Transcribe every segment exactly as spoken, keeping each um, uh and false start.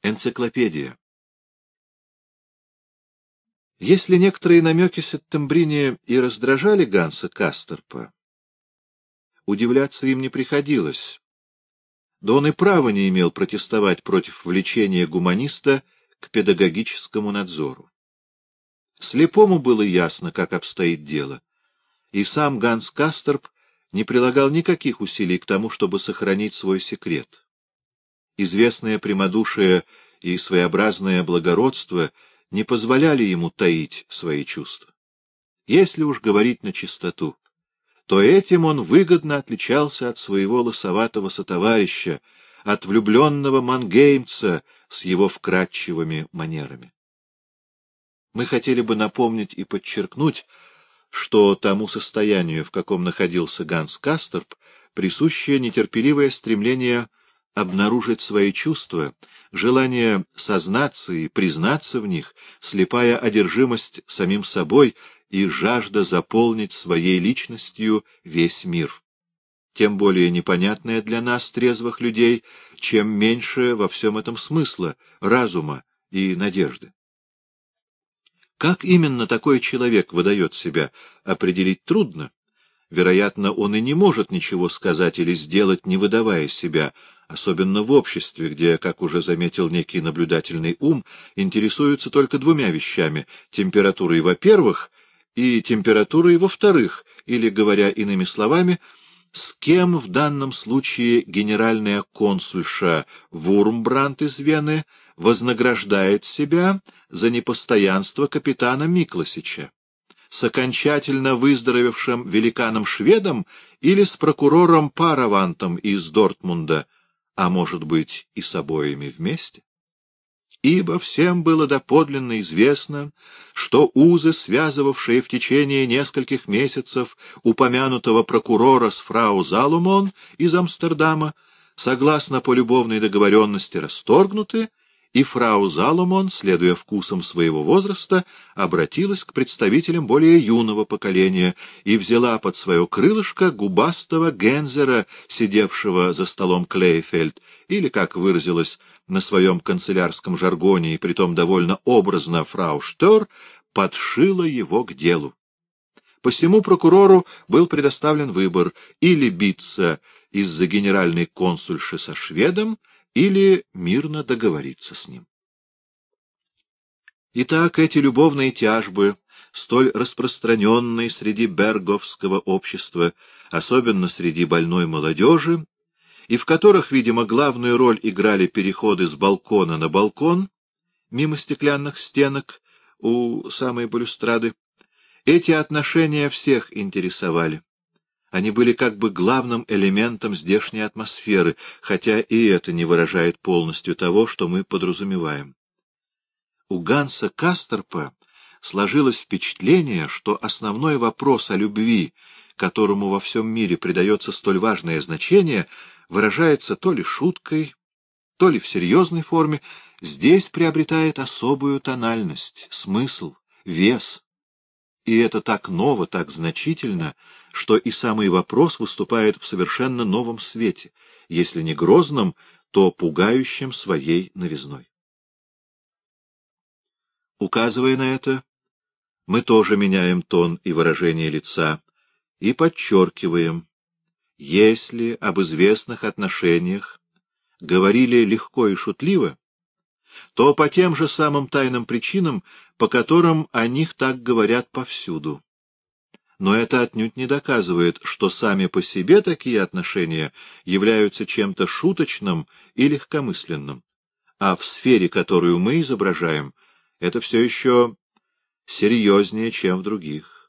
Энциклопедия. Если некоторые намеки Сеттембрини и раздражали Ганса Касторпа, удивляться им не приходилось, да он и права не имел протестовать против влечения гуманиста к педагогическому надзору. Слепому было ясно, как обстоит дело, и сам Ганс Касторп не прилагал никаких усилий к тому, чтобы сохранить свой секрет. Известное прямодушие и своеобразное благородство не позволяли ему таить свои чувства. Если уж говорить начистоту, то этим он выгодно отличался от своего лысоватого сотоварища, от влюбленного мангеймца с его вкрадчивыми манерами. Мы хотели бы напомнить и подчеркнуть, что тому состоянию, в каком находился Ганс Касторп, присуще нетерпеливое стремление обнаружить свои чувства, желание сознаться и признаться в них, слепая одержимость самим собой и жажда заполнить своей личностью весь мир. Тем более непонятное для нас, трезвых людей, чем меньше во всем этом смысла, разума и надежды. Как именно такой человек выдает себя, определить трудно. Вероятно, он и не может ничего сказать или сделать, не выдавая себя, особенно в обществе, где, как уже заметил некий наблюдательный ум, интересуются только двумя вещами — температурой, во-первых, и температурой, во-вторых, или, говоря иными словами, с кем в данном случае генеральная консульша Вурмбрандт из Вены вознаграждает себя за непостоянство капитана Миклосича, с окончательно выздоровевшим великаном-шведом или с прокурором Паравантом из Дортмунда, а может быть и с обоими вместе? Ибо всем было доподлинно известно, что узы, связывавшие в течение нескольких месяцев упомянутого прокурора с фрау Залумон из Амстердама, согласно полюбовной договоренности, расторгнуты, и фрау Залумон, следуя вкусам своего возраста, обратилась к представителям более юного поколения и взяла под свое крылышко губастого Гензера, сидевшего за столом Клейфельд, или, как выразилась на своем канцелярском жаргоне, и притом довольно образно, фрау Штёр, подшила его к делу. Посему прокурору был предоставлен выбор — или биться из-за генеральной консульши со шведом, или мирно договориться с ним. Итак, эти любовные тяжбы, столь распространенные среди берговского общества, особенно среди больной молодежи, и в которых, видимо, главную роль играли переходы с балкона на балкон, мимо стеклянных стенок у самой балюстрады, эти отношения всех интересовали. Они были как бы главным элементом здешней атмосферы, хотя и это не выражает полностью того, что мы подразумеваем. У Ганса Касторпа сложилось впечатление, что основной вопрос о любви, которому во всем мире придается столь важное значение, выражается то ли шуткой, то ли в серьезной форме, здесь приобретает особую тональность, смысл, вес. И это так ново, так значительно, что и самый вопрос выступает в совершенно новом свете, если не грозном, то пугающем своей новизной. Указывая на это, мы тоже меняем тон и выражение лица и подчеркиваем, если об известных отношениях говорили легко и шутливо, то по тем же самым тайным причинам, по которым о них так говорят повсюду. Но это отнюдь не доказывает, что сами по себе такие отношения являются чем-то шуточным и легкомысленным, а в сфере, которую мы изображаем, это все еще серьезнее, чем в других.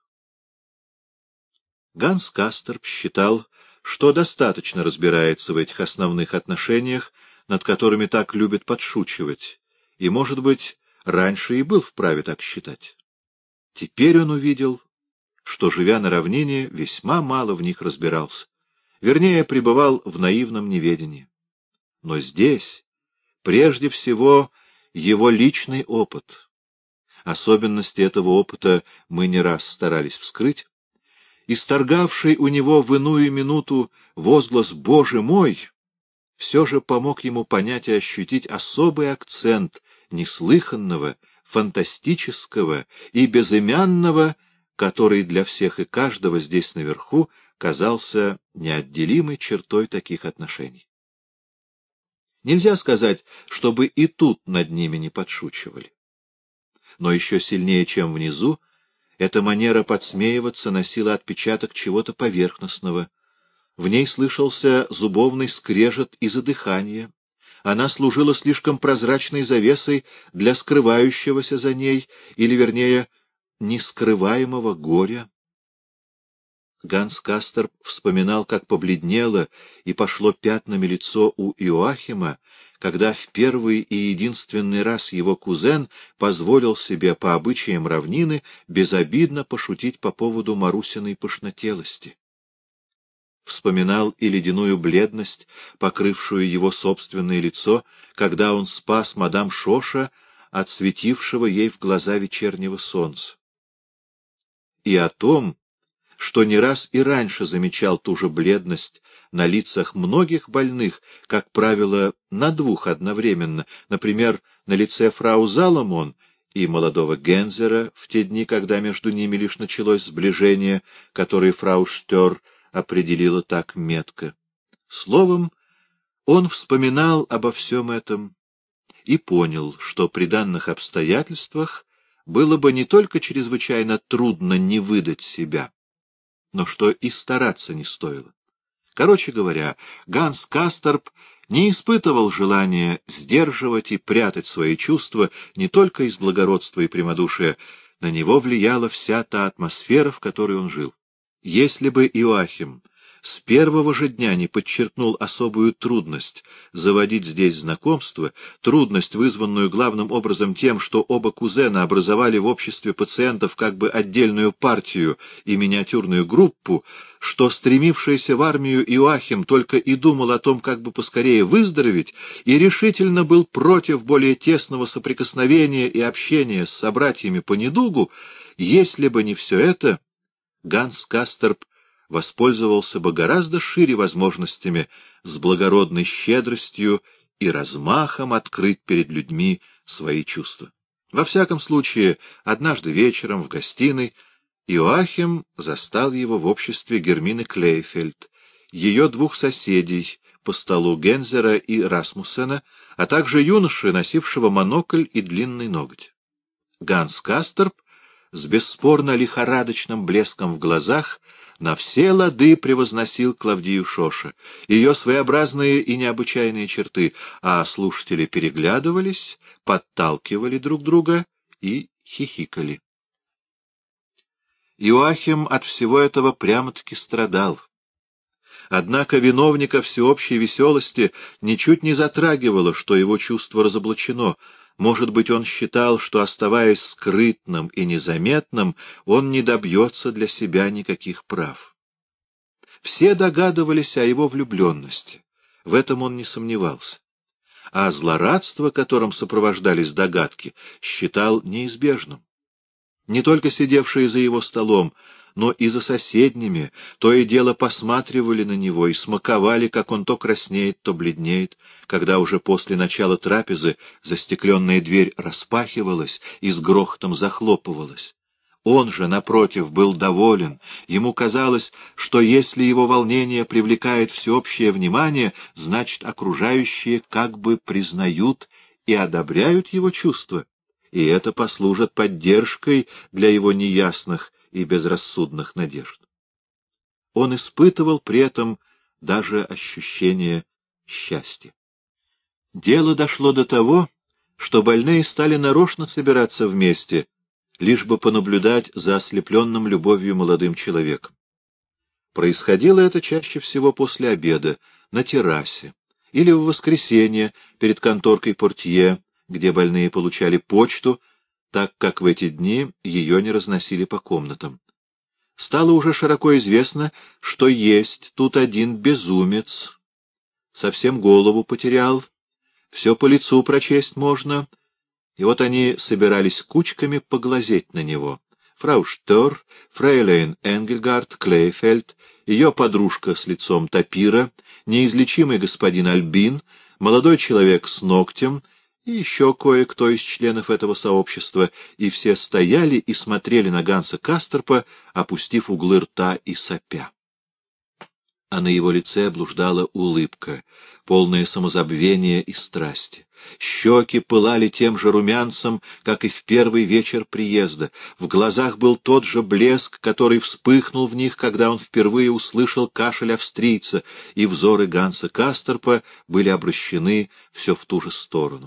Ганс Касторп считал, что достаточно разбирается в этих основных отношениях, над которыми так любят подшучивать, и, может быть, раньше и был вправе так считать. Теперь он увидел, что, живя на равнине, весьма мало в них разбирался, вернее, пребывал в наивном неведении. Но здесь, прежде всего, его личный опыт. Особенности этого опыта мы не раз старались вскрыть. Исторгавший у него в иную минуту возглас «Боже мой!» все же помог ему понять и ощутить особый акцент неслыханного, фантастического и безымянного, который для всех и каждого здесь наверху казался неотделимой чертой таких отношений. Нельзя сказать, чтобы и тут над ними не подшучивали. Но еще сильнее, чем внизу, эта манера подсмеиваться носила отпечаток чего-то поверхностного. В ней слышался зубовный скрежет и задыхание. Она служила слишком прозрачной завесой для скрывающегося за ней, или, вернее, нескрываемого горя. Ганс Касторп вспоминал, как побледнело и пошло пятнами лицо у Иоахима, когда в первый и единственный раз его кузен позволил себе по обычаям равнины безобидно пошутить по поводу Марусиной пышнотелости. Вспоминал и ледяную бледность, покрывшую его собственное лицо, когда он спас мадам Шоша от светившего ей в глаза вечернего солнца. И о том, что не раз и раньше замечал ту же бледность на лицах многих больных, как правило, на двух одновременно, например, на лице фрау Заломон и молодого Гензера в те дни, когда между ними лишь началось сближение, которое фрау Штёр определила так метко. Словом, он вспоминал обо всем этом и понял, что при данных обстоятельствах было бы не только чрезвычайно трудно не выдать себя, но что и стараться не стоило. Короче говоря, Ганс Касторп не испытывал желания сдерживать и прятать свои чувства не только из благородства и прямодушия, на него влияла вся та атмосфера, в которой он жил. Если бы Иоахим с первого же дня не подчеркнул особую трудность заводить здесь знакомство, трудность, вызванную главным образом тем, что оба кузена образовали в обществе пациентов как бы отдельную партию и миниатюрную группу, что стремившийся в армию Иоахим только и думал о том, как бы поскорее выздороветь, и решительно был против более тесного соприкосновения и общения с собратьями по недугу, если бы не все это, Ганс Касторп воспользовался бы гораздо шире возможностями с благородной щедростью и размахом открыть перед людьми свои чувства. Во всяком случае, однажды вечером в гостиной Иоахим застал его в обществе Гермины Клейфельд, ее двух соседей по столу Гензера и Расмуссена, а также юноши, носившего монокль и длинный ноготь. Ганс Касторп с бесспорно лихорадочным блеском в глазах на все лады превозносил Клавдию Шоша, ее своеобразные и необычайные черты, а слушатели переглядывались, подталкивали друг друга и хихикали. Иоахим от всего этого прямо-таки страдал. Однако виновника всеобщей веселости ничуть не затрагивало, что его чувство разоблачено. Может быть, он считал, что, оставаясь скрытным и незаметным, он не добьется для себя никаких прав. Все догадывались о его влюбленности, в этом он не сомневался. А злорадство, которым сопровождались догадки, считал неизбежным. Не только сидевшие за его столом, но и за соседними, то и дело посматривали на него и смаковали, как он то краснеет, то бледнеет, когда уже после начала трапезы застекленная дверь распахивалась и с грохотом захлопывалась. Он же, напротив, был доволен. Ему казалось, что если его волнение привлекает всеобщее внимание, значит, окружающие как бы признают и одобряют его чувства, и это послужит поддержкой для его неясных и безрассудных надежд. Он испытывал при этом даже ощущение счастья. Дело дошло до того, что больные стали нарочно собираться вместе, лишь бы понаблюдать за ослепленным любовью молодым человеком. Происходило это чаще всего после обеда, на террасе, или в воскресенье перед конторкой портье, где больные получали почту, так как в эти дни ее не разносили по комнатам. Стало уже широко известно, что есть тут один безумец. Совсем голову потерял, все по лицу прочесть можно. И вот они собирались кучками поглазеть на него. Фрау Штёр, фрейлейн Энгельгард, Клейфельд ее подружка с лицом тапира, неизлечимый господин Альбин, молодой человек с ногтем и еще кое-кто из членов этого сообщества, и все стояли и смотрели на Ганса Касторпа, опустив углы рта и сопя. А на его лице блуждала улыбка, полное самозабвения и страсти. Щеки пылали тем же румянцем, как и в первый вечер приезда. В глазах был тот же блеск, который вспыхнул в них, когда он впервые услышал кашель австрийца, и взоры Ганса Касторпа были обращены все в ту же сторону.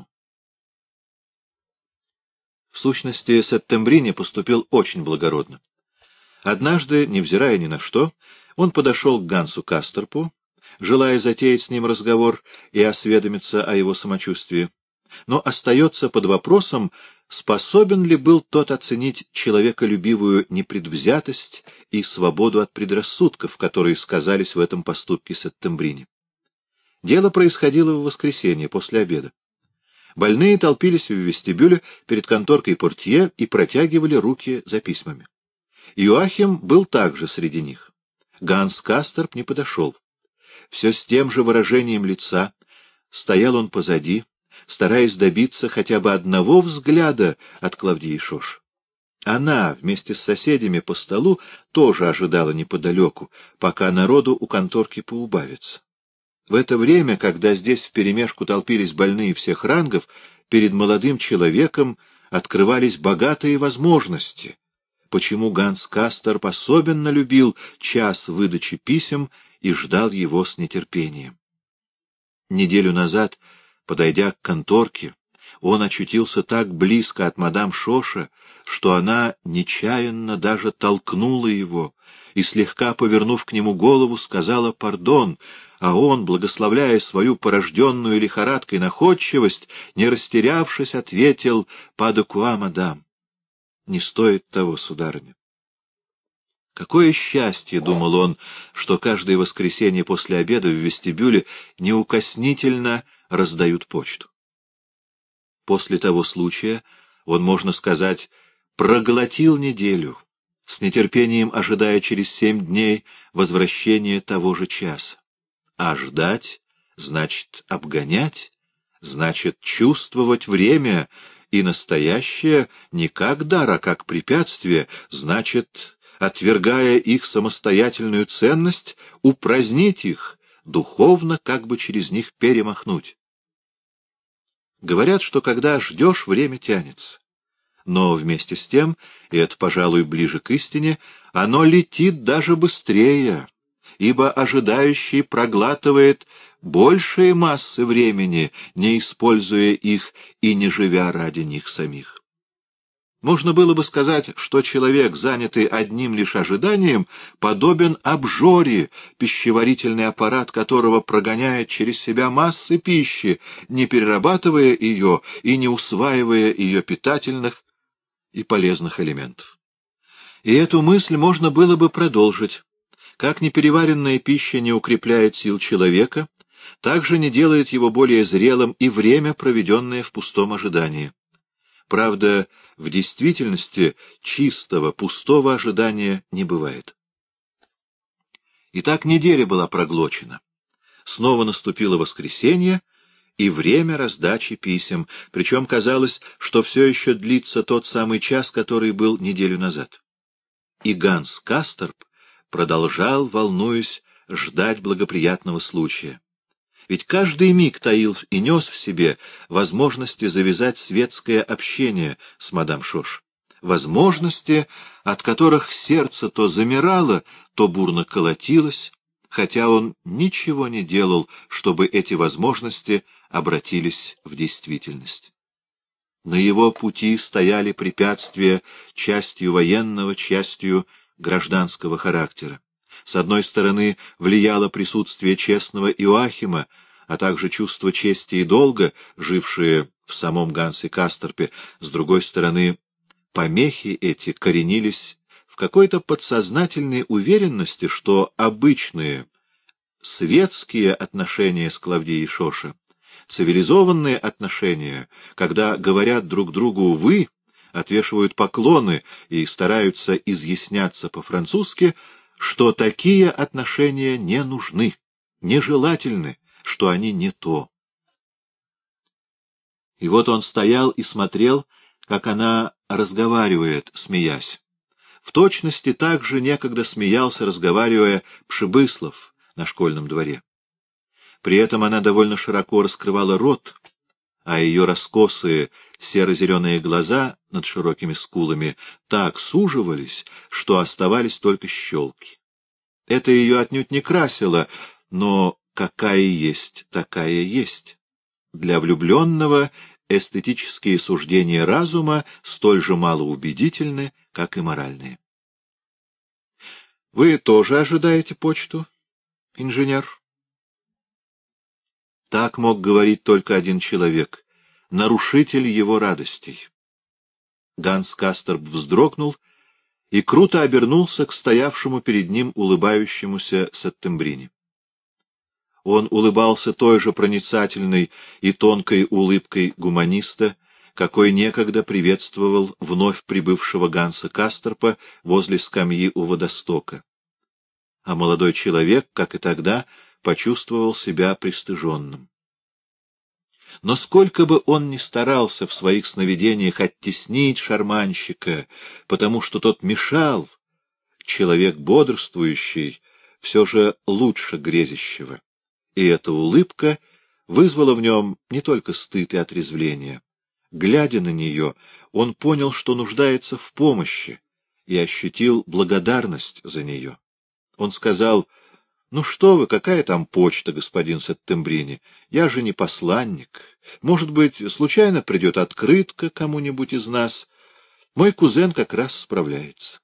В сущности, Сеттембрини поступил очень благородно. Однажды, невзирая ни на что, он подошел к Гансу Касторпу, желая затеять с ним разговор и осведомиться о его самочувствии, но остается под вопросом, способен ли был тот оценить человеколюбивую непредвзятость и свободу от предрассудков, которые сказались в этом поступке Сеттембрини. Дело происходило в воскресенье после обеда. Больные толпились в вестибюле перед конторкой портье и протягивали руки за письмами. Иоахим был также среди них. Ганс Касторп не подошел. Все с тем же выражением лица стоял он позади, стараясь добиться хотя бы одного взгляда от Клавдии Шош. Она вместе с соседями по столу тоже ожидала неподалеку, пока народу у конторки поубавится. В это время, когда здесь вперемешку толпились больные всех рангов, перед молодым человеком открывались богатые возможности, почему Ганс Касторп особенно любил час выдачи писем и ждал его с нетерпением. Неделю назад, подойдя к конторке, он очутился так близко от мадам Шоша, что она нечаянно даже толкнула его и, слегка повернув к нему голову, сказала «пардон», а он, благословляя свою порожденную лихорадкой находчивость, не растерявшись, ответил «Pas de quoi, мадам». «Не стоит того, сударыня». Какое счастье, — думал он, — что каждое воскресенье после обеда в вестибюле неукоснительно раздают почту. После того случая он, можно сказать, проглотил неделю, с нетерпением ожидая через семь дней возвращения того же часа. А ждать значит обгонять, значит чувствовать время, и настоящее не как дар, а как препятствие, значит, отвергая их самостоятельную ценность, упразднить их, духовно как бы через них перемахнуть. Говорят, что когда ждешь, время тянется. Но вместе с тем, и это, пожалуй, ближе к истине, оно летит даже быстрее, ибо ожидающий проглатывает большие массы времени, не используя их и не живя ради них самих. Можно было бы сказать, что человек, занятый одним лишь ожиданием, подобен обжоре, пищеварительный аппарат которого прогоняет через себя массы пищи, не перерабатывая ее и не усваивая ее питательных и полезных элементов. И эту мысль можно было бы продолжить. Как непереваренная пища не укрепляет сил человека, так же не делает его более зрелым и время, проведенное в пустом ожидании. Правда, в действительности чистого, пустого ожидания не бывает. Итак, неделя была проглочена. Снова наступило воскресенье и время раздачи писем, причем казалось, что все еще длится тот самый час, который был неделю назад. И Ганс Касторп продолжал, волнуясь, ждать благоприятного случая. Ведь каждый миг таил и нес в себе возможности завязать светское общение с мадам Шош. Возможности, от которых сердце то замирало, то бурно колотилось, хотя он ничего не делал, чтобы эти возможности обратились в действительность. На его пути стояли препятствия частью военного, частью гражданского характера. С одной стороны, влияло присутствие честного Иоахима, а также чувство чести и долга, жившие в самом Гансе Касторпе. С другой стороны, помехи эти коренились в какой-то подсознательной уверенности, что обычные светские отношения с Клавдией Шоша, цивилизованные отношения, когда говорят друг другу «вы», отвешивают поклоны и стараются изъясняться по-французски, что такие отношения не нужны, нежелательны, что они не то. И вот он стоял и смотрел, как она разговаривает, смеясь. В точности так же некогда смеялся, разговаривая, Пшебыслов на школьном дворе. При этом она довольно широко раскрывала рот, а ее раскосые серо-зеленые глаза над широкими скулами так суживались, что оставались только щелки. Это ее отнюдь не красило, но какая есть, такая есть. Для влюбленного эстетические суждения разума столь же малоубедительны, как и моральные. — Вы тоже ожидаете почту, инженер? Так мог говорить только один человек — нарушитель его радостей. Ганс Касторп вздрогнул и круто обернулся к стоявшему перед ним улыбающемуся Сеттембрини. Он улыбался той же проницательной и тонкой улыбкой гуманиста, какой некогда приветствовал вновь прибывшего Ганса Касторпа возле скамьи у водостока. А молодой человек, как и тогда, почувствовал себя пристыженным. Но сколько бы он ни старался в своих сновидениях оттеснить шарманщика, потому что тот мешал, человек бодрствующий все же лучше грезящего. И эта улыбка вызвала в нем не только стыд и отрезвление. Глядя на нее, он понял, что нуждается в помощи, и ощутил благодарность за нее. Он сказал: «Ну что вы, какая там почта, господин Сеттембрини? Я же не посланник. Может быть, случайно придет открытка кому-нибудь из нас. Мой кузен как раз справляется».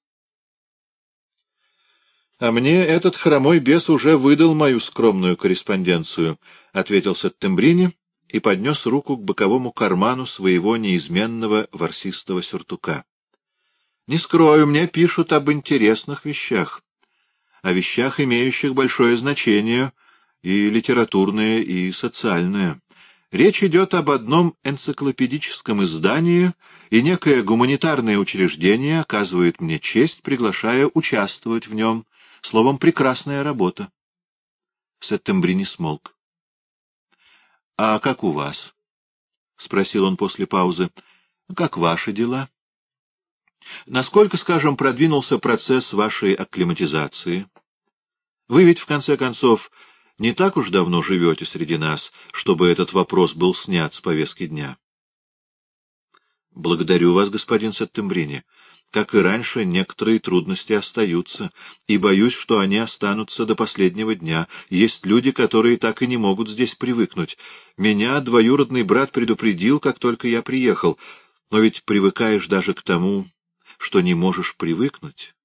— А мне этот хромой бес уже выдал мою скромную корреспонденцию, — ответил Сеттембрини и поднес руку к боковому карману своего неизменного ворсистого сюртука. — Не скрою, мне пишут об интересных вещах, о вещах, имеющих большое значение, и литературное, и социальное. Речь идет об одном энциклопедическом издании, и некое гуманитарное учреждение оказывает мне честь, приглашая участвовать в нем. Словом, прекрасная работа. Сеттембрини смолк. — А как у вас? — спросил он после паузы. — Как ваши дела? Насколько, скажем, продвинулся процесс вашей акклиматизации? Вы ведь, в конце концов, не так уж давно живете среди нас, чтобы этот вопрос был снят с повестки дня. — Благодарю вас, господин Сеттембрини. Как и раньше, некоторые трудности остаются, и боюсь, что они останутся до последнего дня. Есть люди, которые так и не могут здесь привыкнуть. Меня двоюродный брат предупредил, как только я приехал, но ведь привыкаешь даже к тому, что не можешь привыкнуть.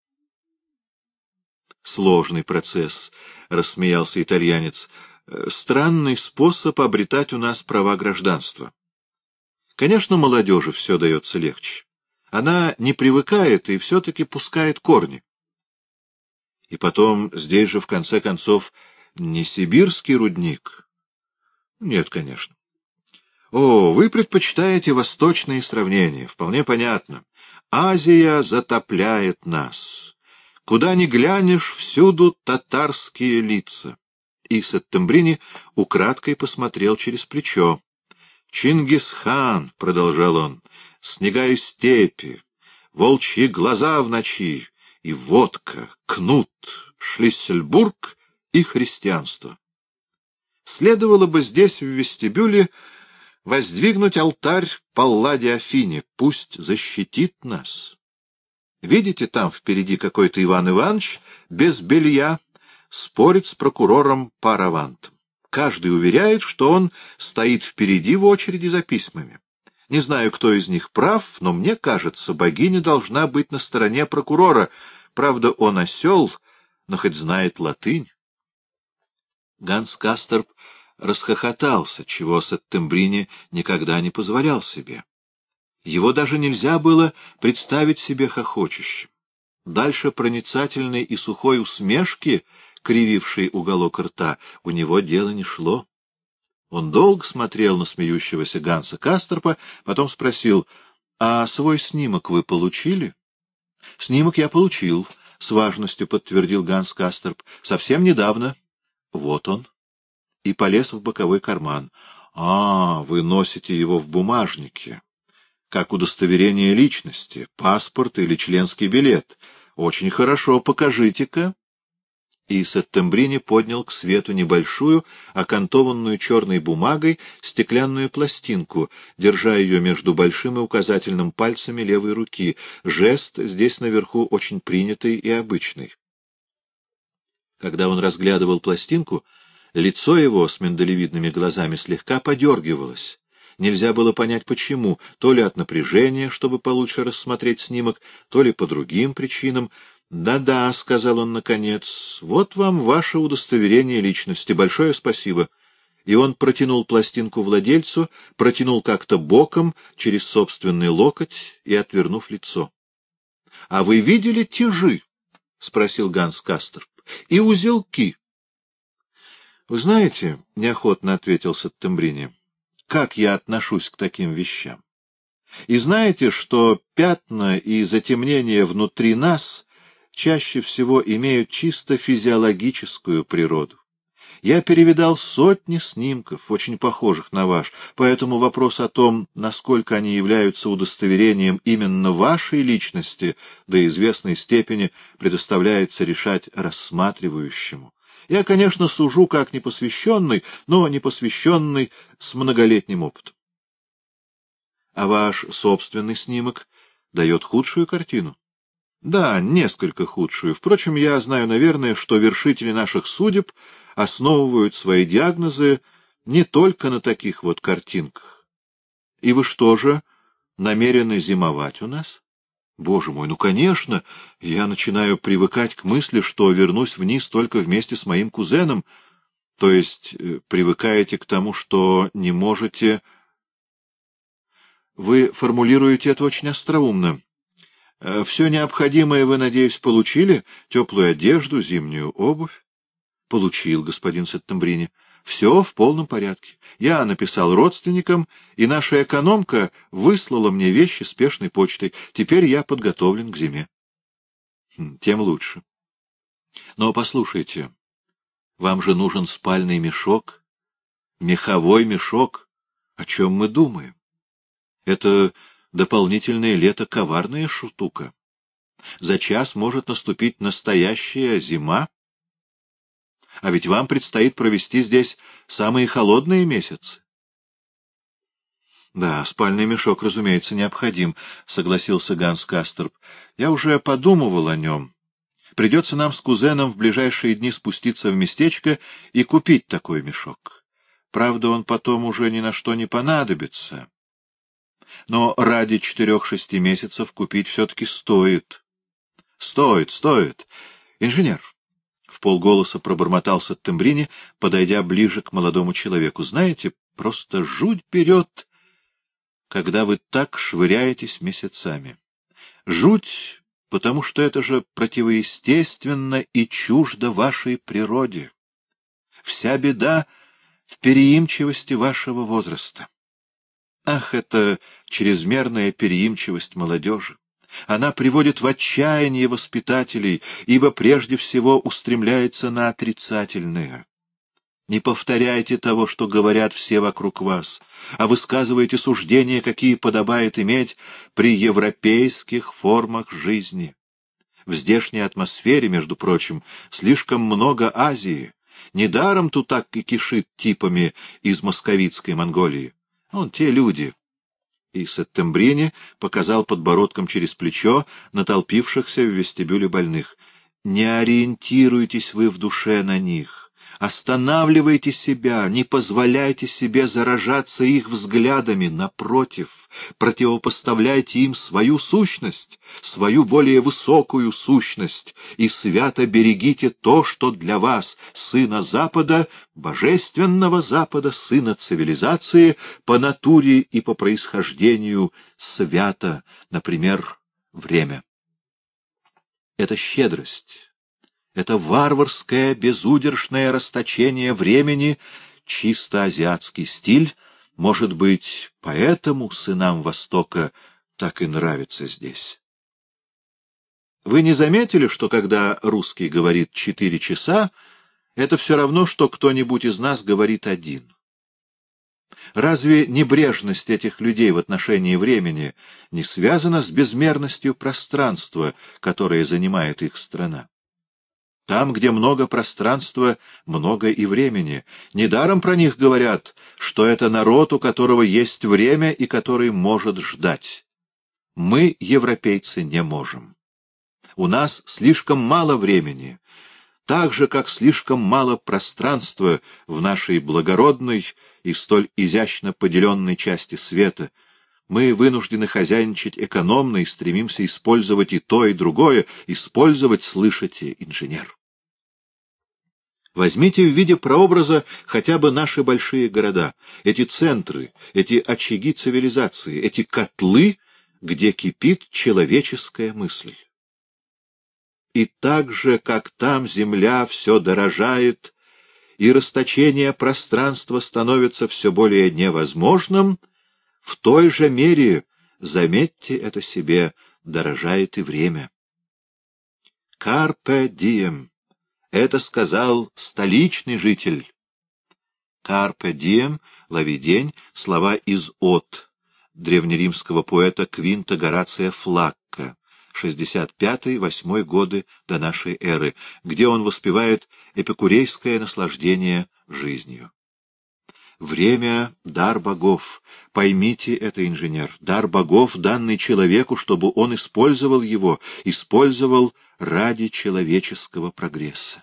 Сложный процесс, — рассмеялся итальянец, — странный способ обретать у нас права гражданства. Конечно, молодежи все дается легче. Она не привыкает и все-таки пускает корни. И потом, здесь же, в конце концов, не сибирский рудник. Нет, конечно. О, вы предпочитаете восточные сравнения, вполне понятно. Азия затопляет нас. Куда ни глянешь, всюду татарские лица. И Сеттембрини украдкой посмотрел через плечо. «Чингисхан», — продолжал он, — «снега и степи, волчьи глаза в ночи, и водка, кнут, Шлиссельбург и христианство. Следовало бы здесь, в вестибюле, воздвигнуть алтарь Палладе Афине, пусть защитит нас. Видите, там впереди какой-то Иван Иванович без белья спорит с прокурором Паравантом. Каждый уверяет, что он стоит впереди в очереди за письмами. Не знаю, кто из них прав, но мне кажется, богиня должна быть на стороне прокурора. Правда, он осел, но хоть знает латынь. Ганс Касторп расхохотался, чего Сеттембрини никогда не позволял себе. Его даже нельзя было представить себе хохочущим. Дальше проницательной и сухой усмешки, кривившей уголок рта, у него дело не шло. Он долго смотрел на смеющегося Ганса Касторпа, потом спросил: — А свой снимок вы получили? — Снимок я получил, — с важностью подтвердил Ганс Касторп. — Совсем недавно. Вот он. И полез в боковой карман. — А, вы носите его в бумажнике, как удостоверение личности, паспорт или членский билет. Очень хорошо, покажите-ка. И Сеттембрини поднял к свету небольшую, окантованную черной бумагой, стеклянную пластинку, держа ее между большим и указательным пальцами левой руки. Жест здесь наверху очень принятый и обычный. Когда он разглядывал пластинку, лицо его с миндалевидными глазами слегка подергивалось. Нельзя было понять, почему, то ли от напряжения, чтобы получше рассмотреть снимок, то ли по другим причинам. «Да-да», — сказал он наконец, — «вот вам ваше удостоверение личности. Большое спасибо». И он протянул пластинку владельцу, протянул как-то боком, через собственный локоть и отвернув лицо. — А вы видели тяжи? — спросил Ганс Касторп. — И узелки? — Вы знаете, — неохотно ответил Сеттембрини, — как я отношусь к таким вещам. И знаете, что пятна и затемнения внутри нас чаще всего имеют чисто физиологическую природу. Я перевидал сотни снимков, очень похожих на ваш, поэтому вопрос о том, насколько они являются удостоверением именно вашей личности, до известной степени предоставляется решать рассматривающему. Я, конечно, сужу как непосвященный, но непосвященный с многолетним опытом. А ваш собственный снимок дает худшую картину? Да, несколько худшую. Впрочем, я знаю, наверное, что вершители наших судеб основывают свои диагнозы не только на таких вот картинках. И вы что же, намерены зимовать у нас? Боже мой, ну, конечно, я начинаю привыкать к мысли, что вернусь вниз только вместе с моим кузеном. То есть привыкаете к тому, что не можете... Вы формулируете это очень остроумно. Все необходимое вы, надеюсь, получили? Теплую одежду, зимнюю обувь? Получил, господин Сеттембрини. Все в полном порядке. Я написал родственникам, и наша экономка выслала мне вещи спешной почтой. Теперь я подготовлен к зиме. Тем лучше. Но послушайте, вам же нужен спальный мешок, меховой мешок. О чем мы думаем? Это... Дополнительное лето — коварная штука. За час может наступить настоящая зима. А ведь вам предстоит провести здесь самые холодные месяцы. Да, спальный мешок, разумеется, необходим, — согласился Ганс Касторп. Я уже подумывал о нем. Придется нам с кузеном в ближайшие дни спуститься в местечко и купить такой мешок. Правда, он потом уже ни на что не понадобится. Но ради четырех-шести месяцев купить все-таки стоит. Стоит, стоит. Инженер, — вполголоса пробормотал Сеттембрини, подойдя ближе к молодому человеку, — знаете, просто жуть берет, когда вы так швыряетесь месяцами. Жуть, потому что это же противоестественно и чуждо вашей природе. Вся беда в переимчивости вашего возраста. Ах, это чрезмерная переимчивость молодежи! Она приводит в отчаяние воспитателей, ибо прежде всего устремляется на отрицательное. Не повторяйте того, что говорят все вокруг вас, а высказывайте суждения, какие подобает иметь при европейских формах жизни. В здешней атмосфере, между прочим, слишком много Азии. Недаром тут так и кишит типами из московитской Монголии. Вон те люди. И Сеттембрини показал подбородком через плечо на толпившихся в вестибюле больных. Не ориентируйтесь вы в душе на них. Останавливайте себя, не позволяйте себе заражаться их взглядами. Напротив, противопоставляйте им свою сущность, свою более высокую сущность, и свято берегите то, что для вас, сына Запада, божественного Запада, сына цивилизации, по натуре и по происхождению свято, например, время. Это щедрость. Это варварское, безудержное расточение времени, чисто азиатский стиль, может быть, поэтому сынам Востока так и нравится здесь. Вы не заметили, что когда русский говорит четыре часа, это все равно, что кто-нибудь из нас говорит один? Разве небрежность этих людей в отношении времени не связана с безмерностью пространства, которое занимает их страна? Там, где много пространства, много и времени. Недаром про них говорят, что это народ, у которого есть время и который может ждать. Мы, европейцы, не можем. У нас слишком мало времени, так же, как слишком мало пространства в нашей благородной и столь изящно поделенной части света. Мы вынуждены хозяйничать экономно и стремимся использовать и то, и другое, использовать, слышите, инженер. Возьмите в виде прообраза хотя бы наши большие города, эти центры, эти очаги цивилизации, эти котлы, где кипит человеческая мысль. И так же, как там земля все дорожает, и расточение пространства становится все более невозможным, в той же мере, заметьте это себе, дорожает и время. «Carpe diem» — это сказал столичный житель. «Carpe diem» — лови день, слова из «От» древнеримского поэта Квинта Горация Флакка, шестьдесят пятый — восьмой годы до нашей эры, где он воспевает эпикурейское наслаждение жизнью. Время — дар богов. Поймите это, инженер. Дар богов, данный человеку, чтобы он использовал его, использовал ради человеческого прогресса.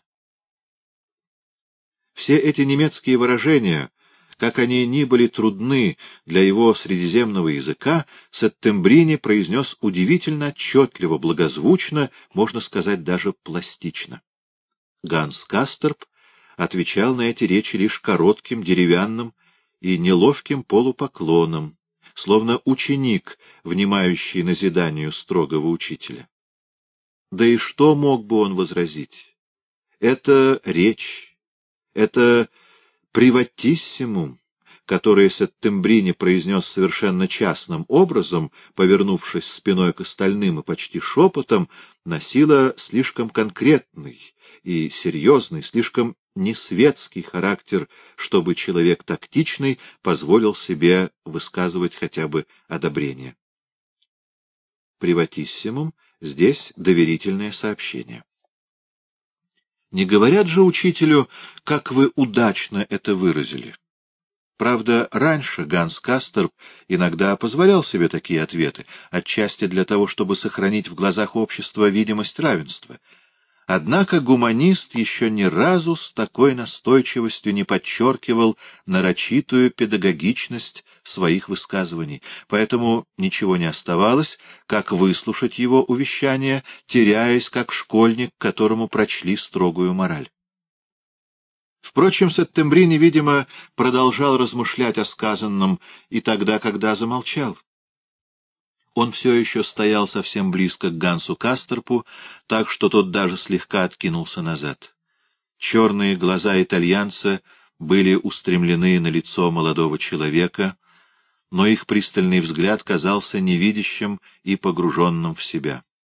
Все эти немецкие выражения, как они ни были трудны для его средиземного языка, Сеттембрини произнес удивительно отчетливо, благозвучно, можно сказать, даже пластично. Ганс Касторп отвечал на эти речи лишь коротким, деревянным и неловким полупоклоном, словно ученик, внимающий назиданию строгого учителя. Да и что мог бы он возразить? Это речь, это приватиссимум, которое Сеттембрини произнес совершенно частным образом, повернувшись спиной к остальным и почти шепотом, носило слишком конкретный и серьезный, слишком несветский характер, чтобы человек тактичный позволил себе высказывать хотя бы одобрение. Приватиссимум — здесь доверительное сообщение. Не говорят же учителю, как вы удачно это выразили. Правда, раньше Ганс Касторп иногда позволял себе такие ответы, отчасти для того, чтобы сохранить в глазах общества видимость равенства. Однако гуманист еще ни разу с такой настойчивостью не подчеркивал нарочитую педагогичность своих высказываний, поэтому ничего не оставалось, как выслушать его увещания, теряясь, как школьник, которому прочли строгую мораль. Впрочем, Сеттембрини, видимо, продолжал размышлять о сказанном и тогда, когда замолчал. Он все еще стоял совсем близко к Гансу Касторпу, так что тот даже слегка откинулся назад. Черные глаза итальянца были устремлены на лицо молодого человека, но их пристальный взгляд казался невидящим и погруженным в себя.